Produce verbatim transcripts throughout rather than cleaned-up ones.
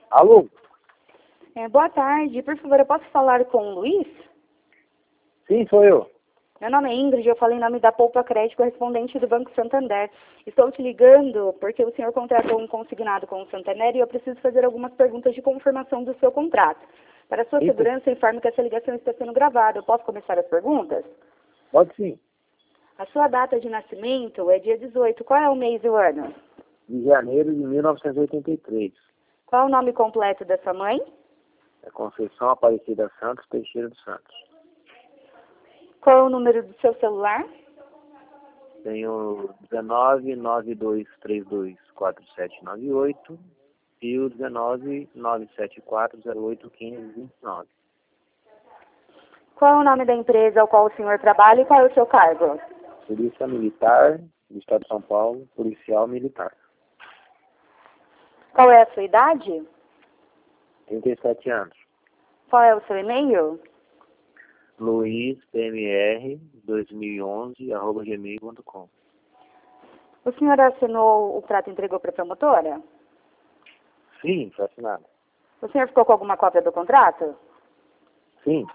Alô? É, boa tarde. Por favor, eu posso falar com o Luiz? Sim, sou eu. Meu nome é Ingrid, eu falo em nome da Poupa Crédito, correspondente do Banco Santander. Estou te ligando porque o senhor contratou um consignado com o Santander e eu preciso fazer algumas perguntas de confirmação do seu contrato. Para sua Isso. segurança, informo que essa ligação está sendo gravada. Eu posso começar as perguntas? Pode sim. A sua data de nascimento é dia dezoito. Qual é o mês e o ano? De janeiro de mil novecentos e oitenta e três. Qual é o nome completo da sua mãe? É Conceição Aparecida Santos, Teixeira dos Santos. Qual é o número do seu celular? Tenho dezenove, nove dois três dois, quatro sete nove oito e o dezenove, nove sete quatro, zero oito um cinco, dois nove. Qual é o nome da empresa ao qual o senhor trabalha e qual é o seu cargo? Polícia Militar do Estado de São Paulo, policial militar. Qual é a sua idade? trinta e sete anos. Qual é o seu e-mail? Luiz P M R dois mil e onze arroba gmail ponto com. O senhor assinou o prato e entregou para a promotora? Sim, foi assinado. O senhor ficou com alguma cópia do contrato? Sim,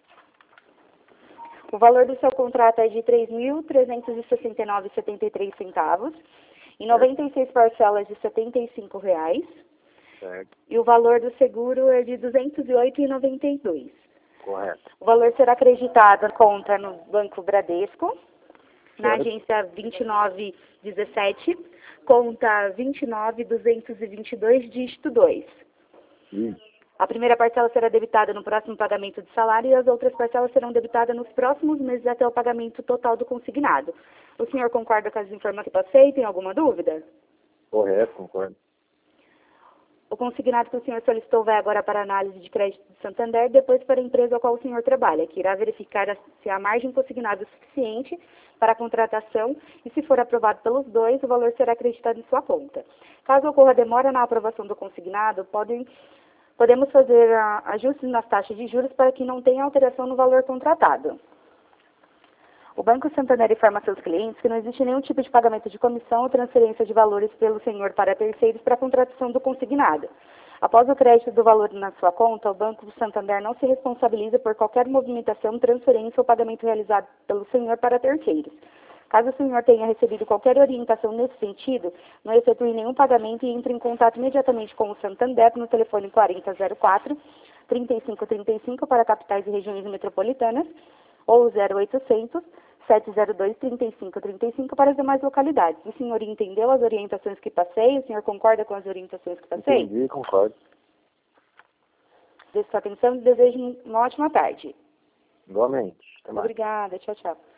O valor do seu contrato é de três mil trezentos e sessenta e nove reais e setenta e três centavos, em noventa e seis parcelas de setenta e cinco reais, certo, e o valor do seguro é de duzentos e oito reais e noventa e dois centavos. correto. O valor será acreditado à conta no Banco Bradesco, na Certo. agência vinte e nove dezessete, conta vinte e nove duzentos e vinte e dois, dígito dois. Isso. A primeira parcela será debitada no próximo pagamento de salário e as outras parcelas serão debitadas nos próximos meses até o pagamento total do consignado. O senhor concorda com as informações que passei? Tem alguma dúvida? Correto, concordo. O consignado que o senhor solicitou vai agora para a análise de crédito do Santander, depois para a empresa a qual o senhor trabalha, que irá verificar a- se a margem consignada é suficiente para a contratação e, se for aprovado pelos dois, o valor será acreditado em sua conta. Caso ocorra demora na aprovação do consignado, podem, podemos fazer ah, ajustes nas taxas de juros para que não tenha alteração no valor contratado. O Banco Santander informa a seus clientes que não existe nenhum tipo de pagamento de comissão ou transferência de valores pelo senhor para terceiros para a contratação do consignado. Após o crédito do valor na sua conta, o Banco Santander não se responsabiliza por qualquer movimentação, transferência ou pagamento realizado pelo senhor para terceiros. Caso o senhor tenha recebido qualquer orientação nesse sentido, não efetue nenhum pagamento e entre em contato imediatamente com o Santander no telefone quarenta zero quatro, trinta e cinco trinta e cinco para capitais e regiões metropolitanas ou zero oitocentos, sete zero dois, trinta e cinco trinta e cinco para as demais localidades. O senhor entendeu as orientações que passei? O senhor concorda com as orientações que passei? Entendi, concordo. Desejo sua atenção e desejo uma ótima tarde. Igualmente. Até mais. Obrigada. Tchau, tchau.